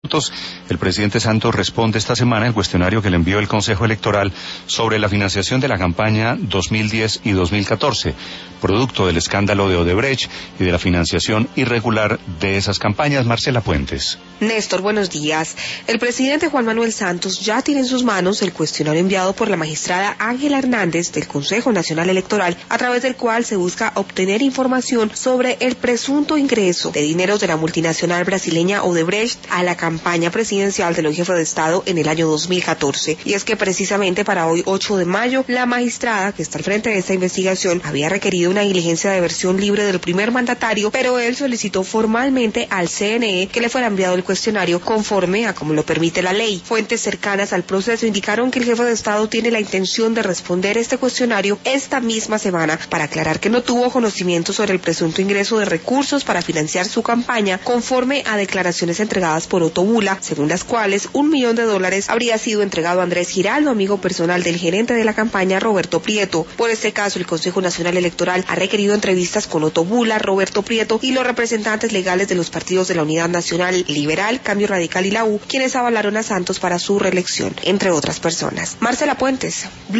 El presidente Santos responde esta semana el cuestionario que le envió el Consejo Electoral sobre la financiación de la campaña 2010 y 2014, producto del escándalo de Odebrecht y de la financiación irregular de esas campañas. Marcela Puentes. Néstor, buenos días. El presidente Juan Manuel Santos ya tiene en sus manos el cuestionario enviado por la magistrada Ángela Hernández del Consejo Nacional Electoral, a través del cual se busca obtener información sobre el presunto ingreso de dineros de la multinacional brasileña Odebrecht a la campaña presidencial del hoy jefe de Estado en el año 2014. Y es que precisamente para hoy, 8 de mayo, la magistrada que está al frente de esta investigación había requerido una diligencia de versión libre del primer mandatario, pero él solicitó formalmente al CNE que le fuera enviado el cuestionario conforme a como lo permite la ley. Fuentes cercanas al proceso indicaron que el jefe de Estado tiene la intención de responder este cuestionario esta misma semana para aclarar que no tuvo conocimiento sobre el presunto ingreso de recursos para financiar su campaña, conforme a declaraciones entregadas por Otto Bula, según las cuales $1 millón habría sido entregado a Andrés Giraldo, amigo personal del gerente de la campaña, Roberto Prieto. Por este caso, el Consejo Nacional Electoral ha requerido entrevistas con Otto Bula, Roberto Prieto y los representantes legales de los partidos de la Unidad Nacional Liberal, Cambio Radical y la U, quienes avalaron a Santos para su reelección, entre otras personas. Marcela Puentes.